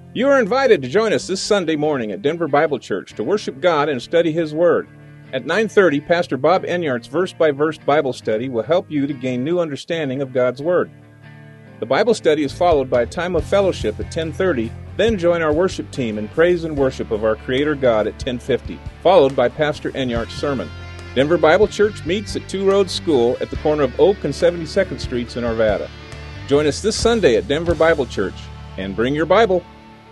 You are invited to join us this Sunday morning at Denver Bible Church to worship God and study His Word. At 9:30, Pastor Bob Enyart's verse-by-verse Bible study will help you to gain new understanding of God's Word. The Bible study is followed by a time of fellowship at 10:30, then join our worship team in praise and worship of our Creator God at 10:50, followed by Pastor Enyart's sermon. Denver Bible Church meets at Two Roads School at the corner of Oak and 72nd Streets in Arvada. Join us this Sunday at Denver Bible Church, and bring your Bible.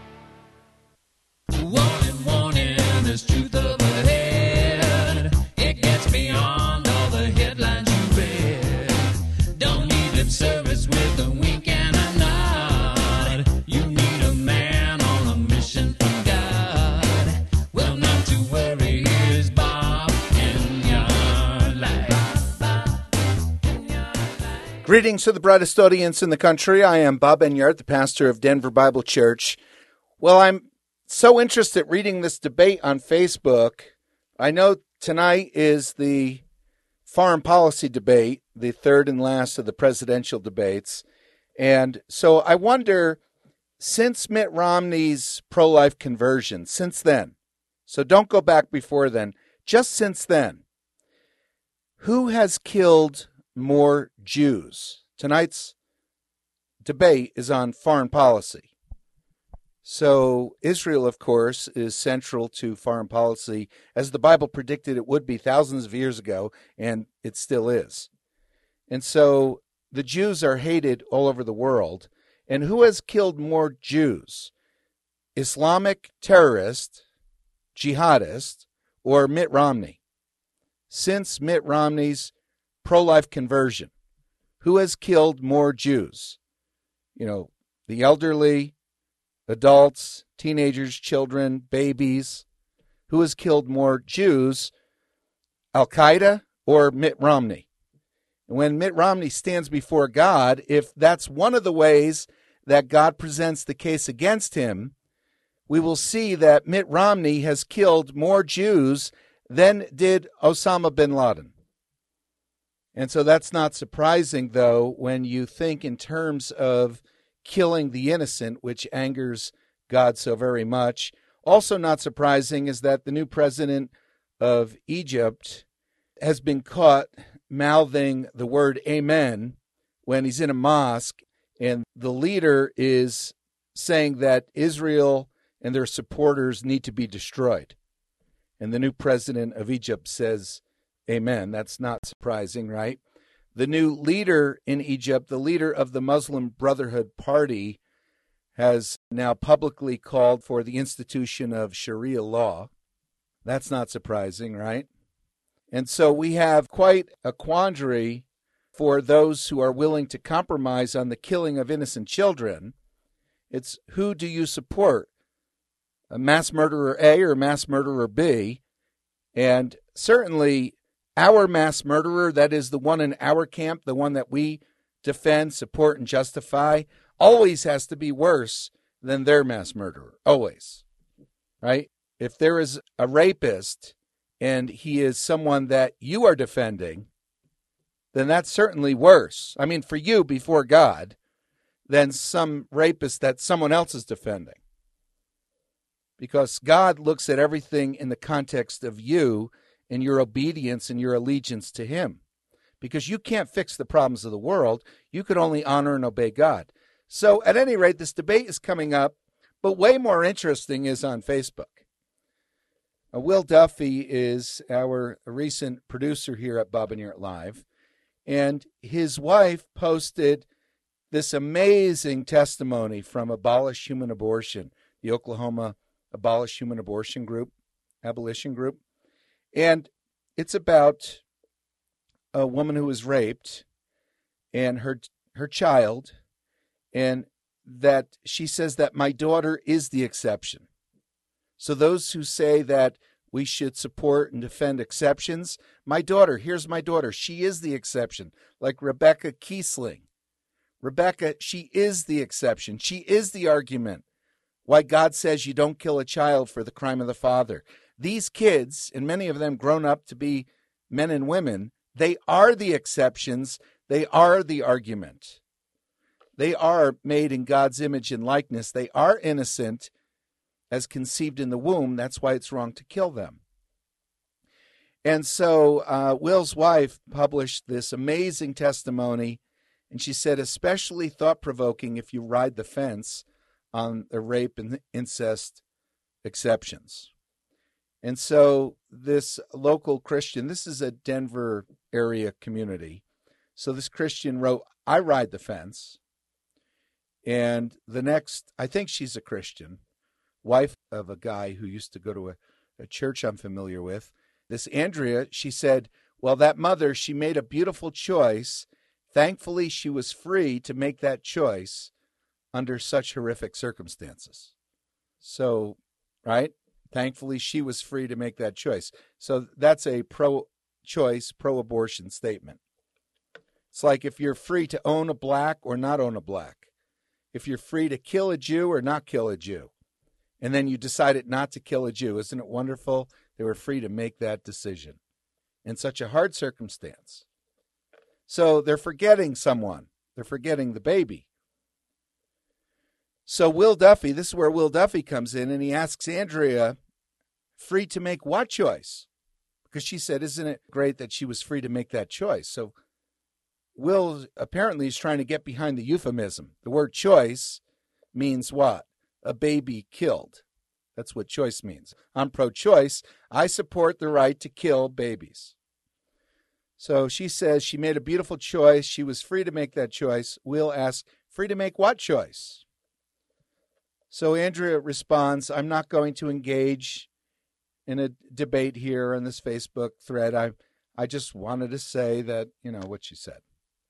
Warning, warning, there's truth up ahead. It gets beyond all the headlines you read. Don't need lip service with a wink and a nod. You need a man on a mission from God. Well, not to worry, here's Bob Enyart Live. Greetings to the brightest audience in the country. I am Bob Enyart, the pastor of Denver Bible Church. Well, I'm so interested reading this debate on Facebook. I know tonight is the foreign policy debate, the third and last of the presidential debates. And so I wonder, since Mitt Romney's pro-life conversion, since then, so don't go back before then, just since then, who has killed more Jews? Tonight's debate is on foreign policy. So Israel, of course, is central to foreign policy, as the Bible predicted it would be thousands of years ago, and it still is. And so the Jews are hated all over the world. And who has killed more Jews? Islamic terrorist, jihadist, or Mitt Romney? Since Mitt Romney's pro-life conversion, who has killed more Jews? You know, the elderly, adults, teenagers, children, babies. Who has killed more Jews, Al-Qaeda or Mitt Romney? And when Mitt Romney stands before God, if that's one of the ways that God presents the case against him, we will see that Mitt Romney has killed more Jews than did Osama bin Laden. And so that's not surprising, though, when you think in terms of killing the innocent, which angers God so very much. Also not surprising is that the new president of Egypt has been caught mouthing the word amen when he's in a mosque, and the leader is saying that Israel and their supporters need to be destroyed. And the new president of Egypt says amen. That's not surprising, right? The new leader in Egypt, the leader of the Muslim Brotherhood Party, has now publicly called for the institution of Sharia law. That's not surprising, right? And so we have quite a quandary for those who are willing to compromise on the killing of innocent children. It's who do you support? A mass murderer A or mass murderer B? And certainly our mass murderer, that is the one in our camp, the one that we defend, support, and justify, always has to be worse than their mass murderer. Always. Right? If there is a rapist and he is someone that you are defending, then that's certainly worse. I mean, for you before God, than some rapist that someone else is defending. Because God looks at everything in the context of you and your obedience and your allegiance to him. Because you can't fix the problems of the world. You can only honor and obey God. So at any rate, this debate is coming up, but way more interesting is on Facebook. Will Duffy is our recent producer here at Bob Enyart Live, and his wife posted this amazing testimony from Abolish Human Abortion, the Oklahoma Abolition Group. And it's about a woman who was raped and her child, and that she says that my daughter is the exception. So those who say that we should support and defend exceptions, here's my daughter. She is the exception, like Rebecca Kiesling. Rebecca, she is the exception. She is the argument why God says you don't kill a child for the crime of the father. These kids, and many of them grown up to be men and women, they are the exceptions. They are the argument. They are made in God's image and likeness. They are innocent as conceived in the womb. That's why it's wrong to kill them. And so Will's wife published this amazing testimony, and she said, especially thought-provoking if you ride the fence on the rape and incest exceptions. And so this local Christian, this is a Denver area community, so this Christian wrote, I ride the fence. And the next, I think she's a Christian, wife of a guy who used to go to a church I'm familiar with. This Andrea, she said, well, that mother, she made a beautiful choice. Thankfully, she was free to make that choice under such horrific circumstances. So, right? Thankfully, she was free to make that choice. So that's a pro-choice, pro-abortion statement. It's like if you're free to own a black or not own a black. If you're free to kill a Jew or not kill a Jew. And then you decided not to kill a Jew. Isn't it wonderful? They were free to make that decision in such a hard circumstance. So they're forgetting someone. They're forgetting the baby. So Will Duffy, this is where Will Duffy comes in, and he asks Andrea, free to make what choice? Because she said, isn't it great that she was free to make that choice? So Will apparently is trying to get behind the euphemism. The word choice means what? A baby killed. That's what choice means. I'm pro-choice. I support the right to kill babies. So she says she made a beautiful choice. She was free to make that choice. Will asks, free to make what choice? So Andrea responds, I'm not going to engage in a debate here on this Facebook thread. I just wanted to say that, what she said.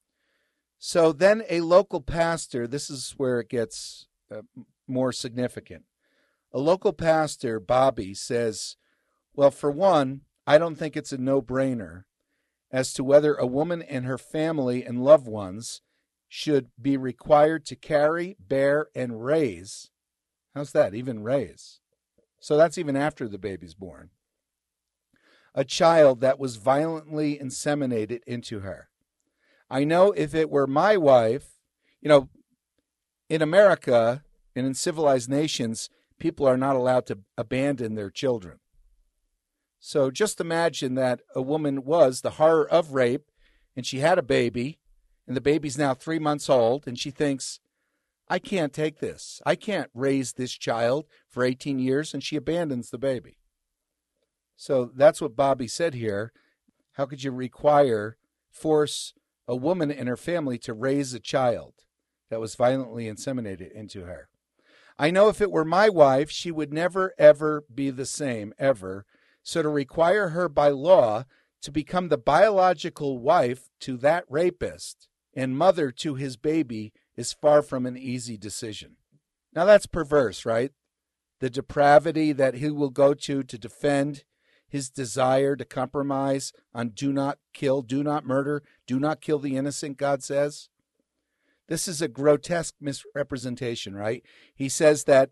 So then a local pastor, this is where it gets more significant. A local pastor, Bobby, says, well, for one, I don't think it's a no-brainer as to whether a woman and her family and loved ones should be required to carry, bear, and raise. How's that? Even raise. So that's even after the baby's born. A child that was violently inseminated into her. I know if it were my wife, in America and in civilized nations, people are not allowed to abandon their children. So just imagine that a woman was the horror of rape, and she had a baby, and the baby's now 3 months old, and she thinks, I can't take this. I can't raise this child for 18 years, and she abandons the baby. So that's what Bobby said here. How could you force a woman and her family to raise a child that was violently inseminated into her? I know if it were my wife, she would never, ever be the same, ever. So to require her by law to become the biological wife to that rapist and mother to his baby is far from an easy decision. Now that's perverse, right? The depravity that he will go to defend his desire to compromise on do not kill, do not murder, do not kill the innocent, God says. This is a grotesque misrepresentation, right? He says that,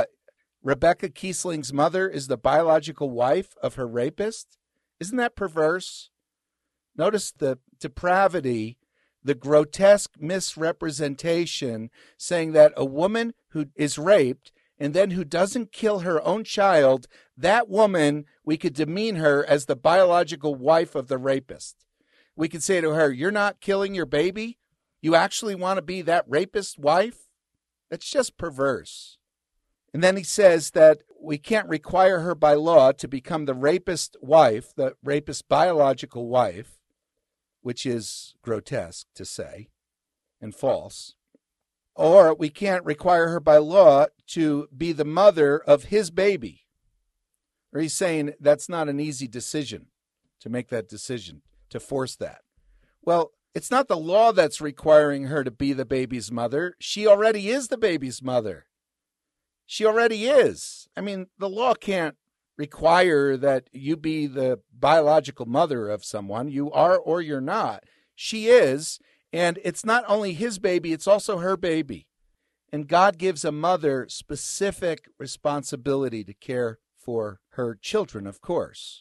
Rebecca Kiesling's mother is the biological wife of her rapist? Isn't that perverse? Notice the depravity, the grotesque misrepresentation, saying that a woman who is raped and then who doesn't kill her own child, that woman, we could demean her as the biological wife of the rapist. We could say to her, you're not killing your baby? You actually want to be that rapist's wife? That's just perverse. And then he says that we can't require her by law to become the rapist's wife, the rapist's biological wife, which is grotesque to say and false. Or we can't require her by law to be the mother of his baby. Or he's saying that's not an easy decision, to make that decision, to force that. Well, it's not the law that's requiring her to be the baby's mother. She already is the baby's mother. She already is. I mean, the law can't require that you be the biological mother of someone. You are or you're not. She is, and it's not only his baby, it's also her baby. And God gives a mother specific responsibility to care for her children, of course.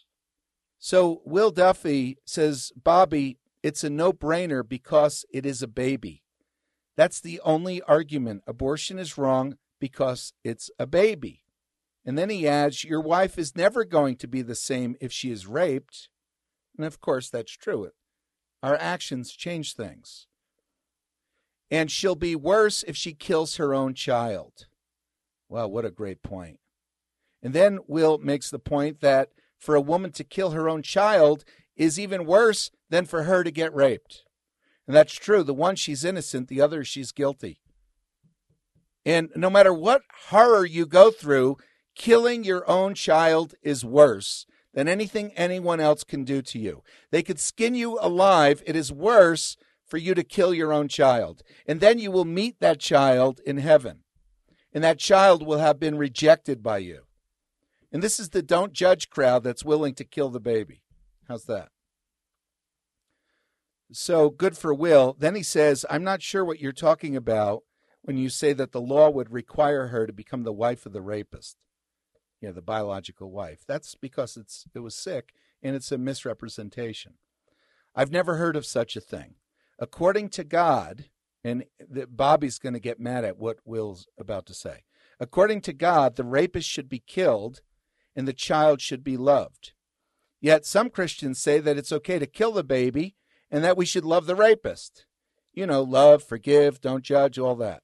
So Will Duffy says, Bobby, it's a no-brainer because it is a baby. That's the only argument. Abortion is wrong because it's a baby. And then he adds, your wife is never going to be the same if she is raped. And of course, that's true. Our actions change things. And she'll be worse if she kills her own child. Wow, what a great point. And then Will makes the point that for a woman to kill her own child is even worse than for her to get raped. And that's true. The one, she's innocent. The other, she's guilty. And no matter what horror you go through, killing your own child is worse than anything anyone else can do to you. They could skin you alive. It is worse for you to kill your own child. And then you will meet that child in heaven. And that child will have been rejected by you. And this is the don't judge crowd that's willing to kill the baby. How's that? So good for Will. Then he says, I'm not sure what you're talking about when you say that the law would require her to become the wife of the rapist. Yeah, the biological wife. That's because it was sick, and it's a misrepresentation. I've never heard of such a thing. According to God, and Bobby's going to get mad at what Will's about to say. According to God, the rapist should be killed, and the child should be loved. Yet some Christians say that it's okay to kill the baby, and that we should love the rapist. You know, love, forgive, don't judge, all that.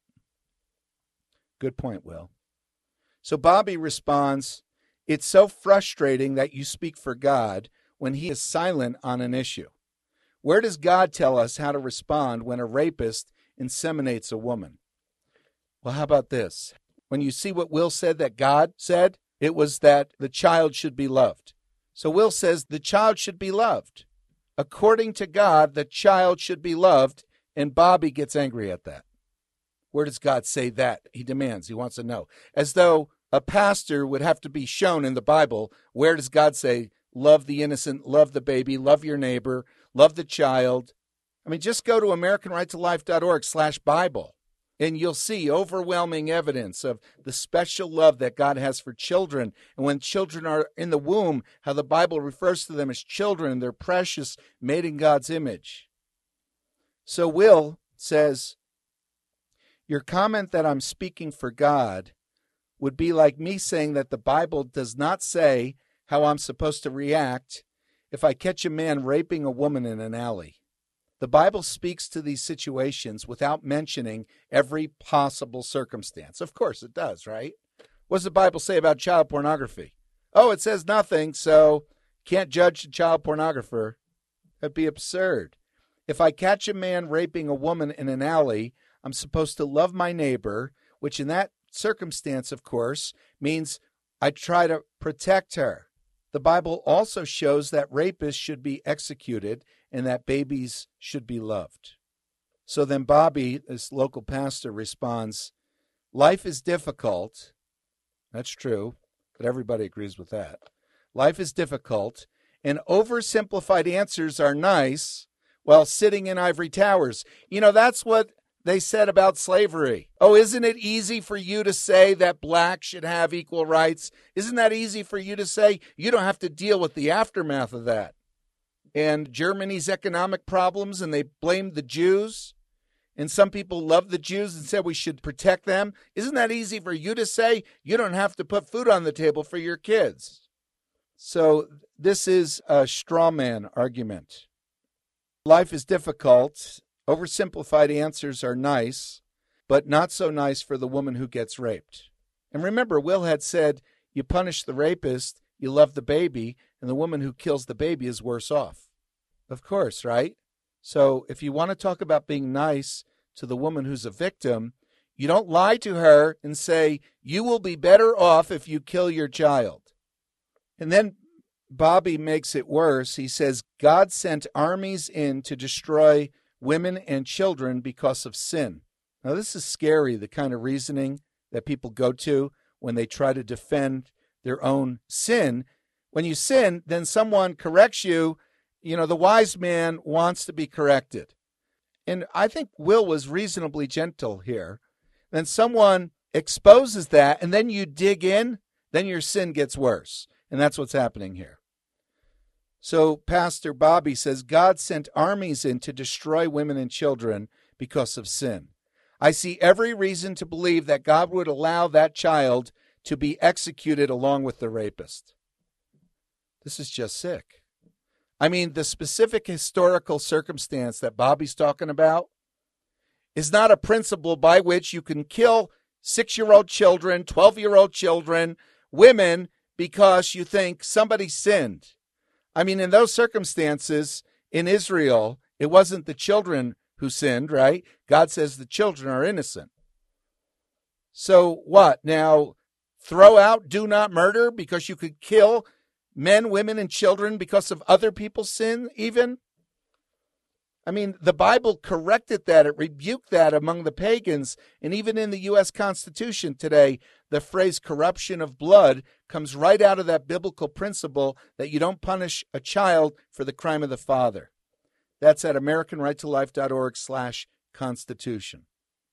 Good point, Will. So Bobby responds, it's so frustrating that you speak for God when he is silent on an issue. Where does God tell us how to respond when a rapist inseminates a woman? Well, how about this? When you see what Will said that God said, it was that the child should be loved. So Will says the child should be loved. According to God, the child should be loved, and Bobby gets angry at that. Where does God say that? He demands. He wants to know. As though a pastor would have to be shown in the Bible, where does God say, love the innocent, love the baby, love your neighbor, love the child? I mean, just go to AmericanRightToLife.org/Bible, and you'll see overwhelming evidence of the special love that God has for children. And when children are in the womb, how the Bible refers to them as children, and they're precious, made in God's image. So Will says, your comment that I'm speaking for God would be like me saying that the Bible does not say how I'm supposed to react if I catch a man raping a woman in an alley. The Bible speaks to these situations without mentioning every possible circumstance. Of course it does, right? What does the Bible say about child pornography? Oh, it says nothing, so can't judge a child pornographer. That'd be absurd. If I catch a man raping a woman in an alley, I'm supposed to love my neighbor, which in that circumstance, of course, means I try to protect her. The Bible also shows that rapists should be executed and that babies should be loved. So then Bobby, this local pastor, responds, life is difficult. That's true, but everybody agrees with that. Life is difficult, and oversimplified answers are nice while sitting in ivory towers. You know, that's what they said about slavery. Oh, isn't it easy for you to say that blacks should have equal rights? Isn't that easy for you to say? You don't have to deal with the aftermath of that. And Germany's economic problems, and they blamed the Jews. And some people love the Jews and said we should protect them. Isn't that easy for you to say? You don't have to put food on the table for your kids. So this is a straw man argument. Life is difficult. Oversimplified answers are nice, but not so nice for the woman who gets raped. And remember, Will had said, you punish the rapist, you love the baby, and the woman who kills the baby is worse off. Of course, right? So if you want to talk about being nice to the woman who's a victim, you don't lie to her and say, you will be better off if you kill your child. And then Bobby makes it worse. He says, God sent armies in to destroy women and children because of sin. Now, this is scary, the kind of reasoning that people go to when they try to defend their own sin. When you sin, then someone corrects you. You know, the wise man wants to be corrected. And I think Will was reasonably gentle here. Then someone exposes that, and then you dig in, then your sin gets worse. And that's what's happening here. So Pastor Bobby says, God sent armies in to destroy women and children because of sin. I see every reason to believe that God would allow that child to be executed along with the rapist. This is just sick. I mean, the specific historical circumstance that Bobby's talking about is not a principle by which you can kill 6-year-old children, 12-year-old children, women, because you think somebody sinned. I mean, in those circumstances, in Israel, it wasn't the children who sinned, right? God says the children are innocent. So what? Now, throw out do not murder because you could kill men, women, and children because of other people's sin even? I mean, the Bible corrected that. It rebuked that among the pagans. And even in the U.S. Constitution today, the phrase corruption of blood comes right out of that biblical principle that you don't punish a child for the crime of the father. That's at AmericanRightToLife.org/Constitution.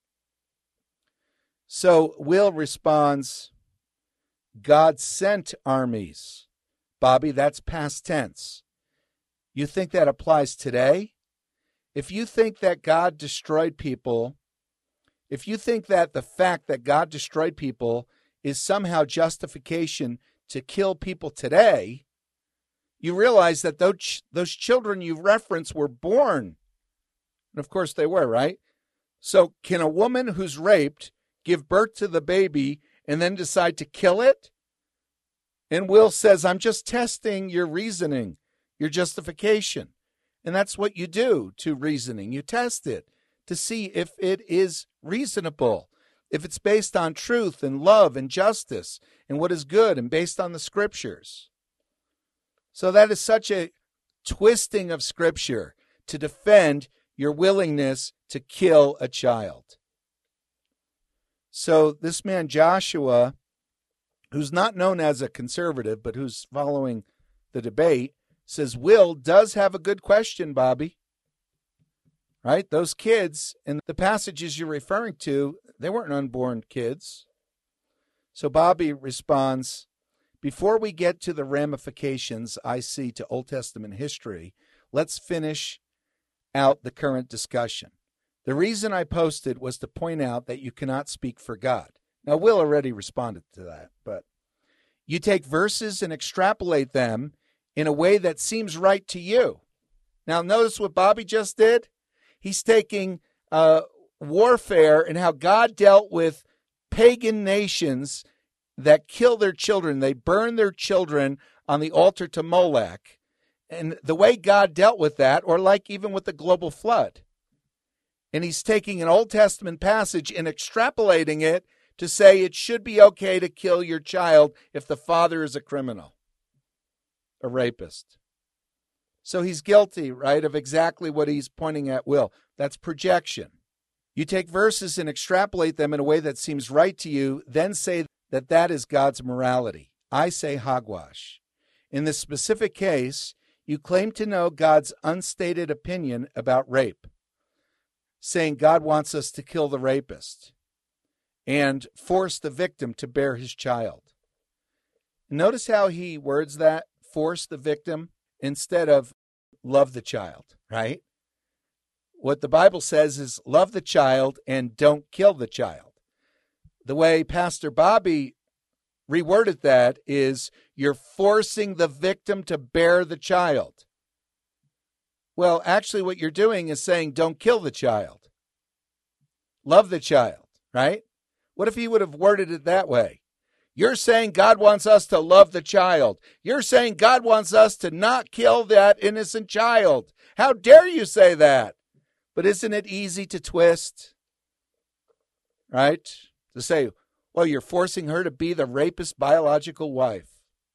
So Will responds, God sent armies. Bobby, that's past tense. You think that applies today? If you think that God destroyed people, if you think that the fact that God destroyed people is somehow justification to kill people today, you realize that those children you reference were born. And of course they were, right? So can a woman who's raped give birth to the baby and then decide to kill it? And Will says, I'm just testing your reasoning, your justification. And that's what you do to reasoning. You test it to see if it is reasonable, if it's based on truth and love and justice and what is good and based on the scriptures. So that is such a twisting of scripture to defend your willingness to kill a child. So this man Joshua, who's not known as a conservative, but who's following the debate, says Will does have a good question, Bobby. Right? Those kids in the passages you're referring to, they weren't unborn kids. So Bobby responds, before we get to the ramifications I see to Old Testament history, let's finish out the current discussion. The reason I posted was to point out that you cannot speak for God. Now, Will already responded to that, but you take verses and extrapolate them in a way that seems right to you. Now, notice what Bobby just did. He's taking warfare and how God dealt with pagan nations that kill their children. They burn their children on the altar to Molech. And the way God dealt with that, or like even with the global flood. And he's taking an Old Testament passage and extrapolating it to say it should be okay to kill your child if the father is a criminal, a rapist. So he's guilty, right, of exactly what he's pointing at, Will. That's projection. You take verses and extrapolate them in a way that seems right to you, then say that that is God's morality. I say hogwash. In this specific case, you claim to know God's unstated opinion about rape, saying God wants us to kill the rapist and force the victim to bear his child. Notice how he words that, force the victim, instead of love the child, right? What the Bible says is love the child and don't kill the child. The way Pastor Bobby reworded that is you're forcing the victim to bear the child. Well, actually what you're doing is saying don't kill the child. Love the child, right? What if he would have worded it that way? You're saying God wants us to love the child. You're saying God wants us to not kill that innocent child. How dare you say that? But isn't it easy to twist? Right? To say, well, you're forcing her to be the rapist's biological wife.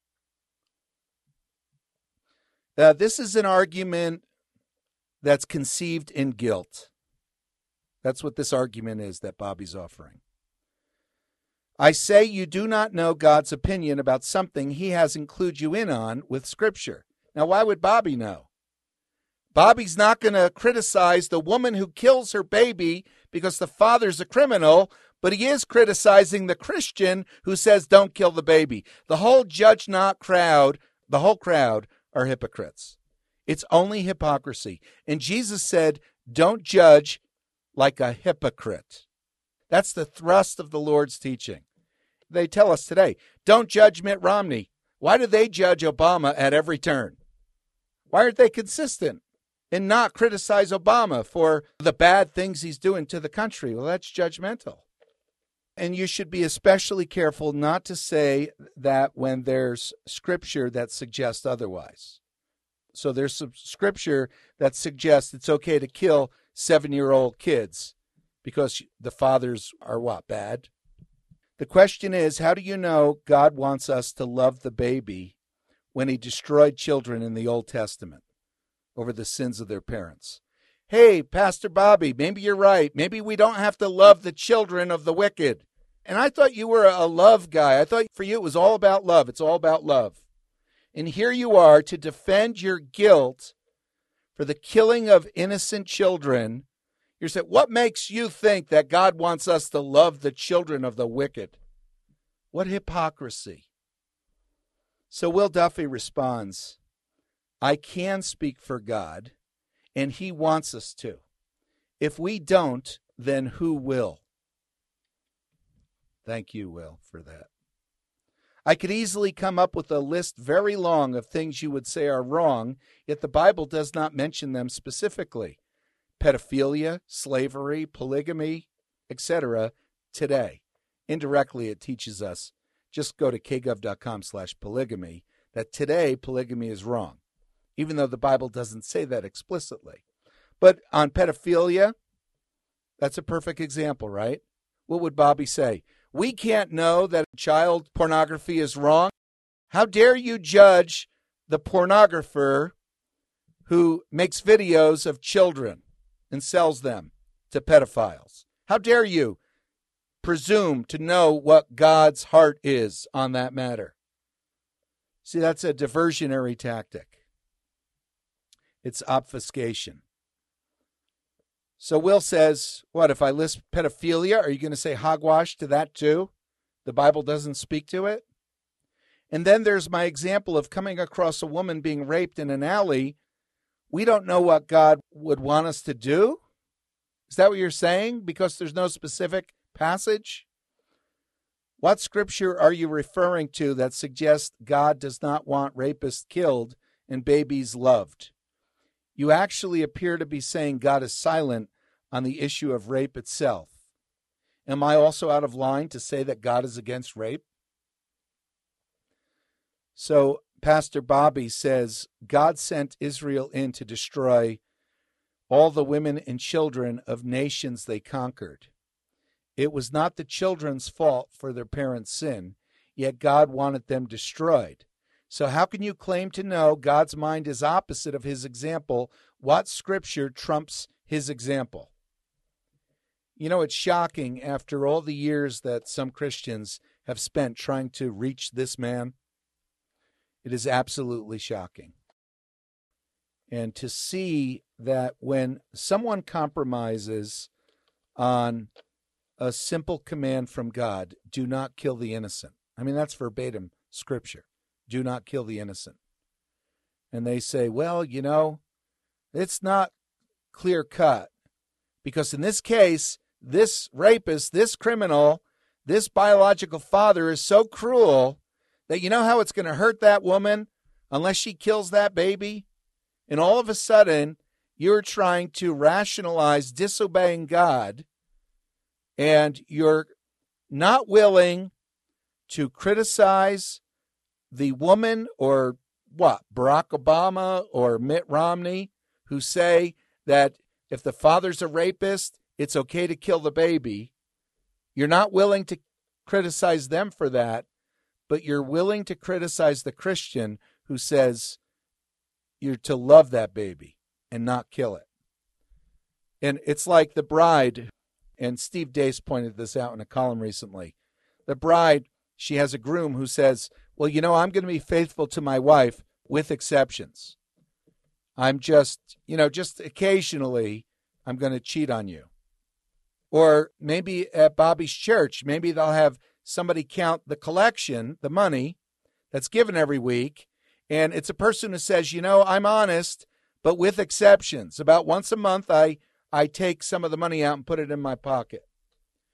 This is an argument that's conceived in guilt. That's what this argument is that Bobby's offering. I say you do not know God's opinion about something he hasn't clued you in on with Scripture. Now, why would Bobby know? Bobby's not going to criticize the woman who kills her baby because the father's a criminal, but he is criticizing the Christian who says don't kill the baby. The whole judge not crowd, the whole crowd are hypocrites. It's only hypocrisy. And Jesus said, don't judge like a hypocrite. That's the thrust of the Lord's teaching. They tell us today, don't judge Mitt Romney. Why do they judge Obama at every turn? Why aren't they consistent and not criticize Obama for the bad things he's doing to the country? Well, that's judgmental. And you should be especially careful not to say that when there's scripture that suggests otherwise. So there's some scripture that suggests it's okay to kill 7-year-old kids because the fathers are what, bad? The question is, how do you know God wants us to love the baby when he destroyed children in the Old Testament over the sins of their parents? Hey, Pastor Bobby, maybe you're right. Maybe we don't have to love the children of the wicked. And I thought you were a love guy. I thought for you it was all about love. It's all about love. And here you are to defend your guilt for the killing of innocent children. You're saying, what makes you think that God wants us to love the children of the wicked? What hypocrisy. So Will Duffy responds, I can speak for God, and he wants us to. If we don't, then who will? Thank you, Will, for that. I could easily come up with a list very long of things you would say are wrong, yet the Bible does not mention them specifically. Pedophilia, slavery, polygamy, etc. today. Indirectly, it teaches us, just go to kgov.com/polygamy, that today polygamy is wrong, even though the Bible doesn't say that explicitly. But on pedophilia, that's a perfect example, right? What would Bobby say? We can't know that child pornography is wrong. How dare you judge the pornographer who makes videos of children and sells them to pedophiles? How dare you presume to know what God's heart is on that matter? See, that's a diversionary tactic. It's obfuscation. So Will says, what, if I list pedophilia, are you going to say hogwash to that too? The Bible doesn't speak to it? And then there's my example of coming across a woman being raped in an alley. We don't know what God would want us to do? Is that what you're saying? Because there's no specific passage? What scripture are you referring to that suggests God does not want rapists killed and babies loved? You actually appear to be saying God is silent on the issue of rape itself. Am I also out of line to say that God is against rape? So Pastor Bobby says God sent Israel in to destroy all the women and children of nations they conquered. It was not the children's fault for their parents' sin, yet God wanted them destroyed. So how can you claim to know God's mind is opposite of his example? What scripture trumps his example? You know, it's shocking after all the years that some Christians have spent trying to reach this man. It is absolutely shocking. And to see that when someone compromises on a simple command from God, do not kill the innocent. I mean, that's verbatim scripture. Do not kill the innocent. And they say, well, you know, it's not clear cut. Because in this case, this rapist, this criminal, this biological father is so cruel that you know how it's going to hurt that woman unless she kills that baby? And all of a sudden, you're trying to rationalize disobeying God, and you're not willing to criticize the woman or what, Barack Obama or Mitt Romney, who say that if the father's a rapist, it's okay to kill the baby. You're not willing to criticize them for that, but you're willing to criticize the Christian who says you're to love that baby and not kill it. And it's like the bride, and Steve Deace pointed this out in a column recently. The bride, she has a groom who says, well, you know, I'm going to be faithful to my wife with exceptions. I'm just occasionally I'm going to cheat on you. Or maybe at Bobby's church, maybe they'll have somebody count the collection, the money that's given every week. And it's a person who says, you know, I'm honest, but with exceptions. About once a month, I take some of the money out and put it in my pocket.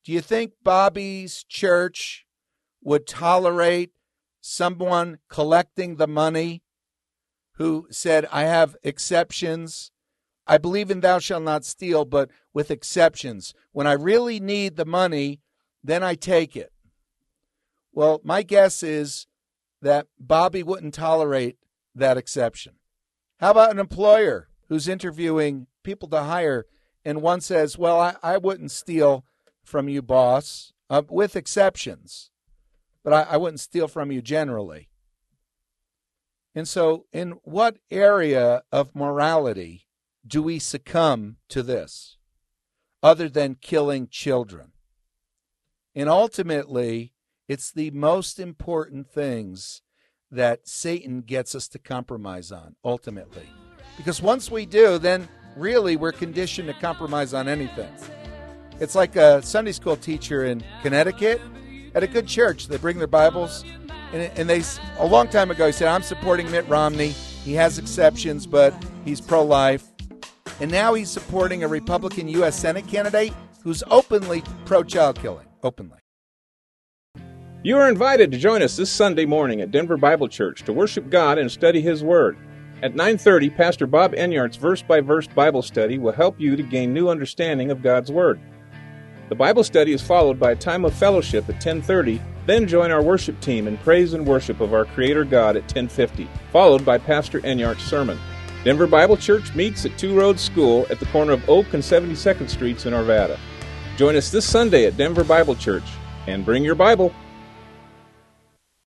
Do you think Bobby's church would tolerate someone collecting the money who said, I have exceptions? I believe in thou shalt not steal, but with exceptions. When I really need the money, then I take it. Well, my guess is that Bobby wouldn't tolerate that exception. How about an employer who's interviewing people to hire, and one says, well, I wouldn't steal from you, boss, with exceptions, but I wouldn't steal from you generally. And so in what area of morality do we succumb to this other than killing children? And ultimately, it's the most important things that Satan gets us to compromise on, ultimately. Because once we do, then really we're conditioned to compromise on anything. It's like a Sunday school teacher in Connecticut at a good church. They bring their Bibles, and they, a long time ago, he said, I'm supporting Mitt Romney. He has exceptions, but he's pro-life. And now he's supporting a Republican U.S. Senate candidate who's openly pro-child killing, openly. You are invited to join us this Sunday morning at Denver Bible Church to worship God and study His Word. At 9:30, Pastor Bob Enyart's verse-by-verse Bible study will help you to gain new understanding of God's Word. The Bible study is followed by a time of fellowship at 10:30, then join our worship team in praise and worship of our Creator God at 10:50, followed by Pastor Enyart's sermon. Denver Bible Church meets at Two Roads School at the corner of Oak and 72nd Streets in Arvada. Join us this Sunday at Denver Bible Church, and bring your Bible.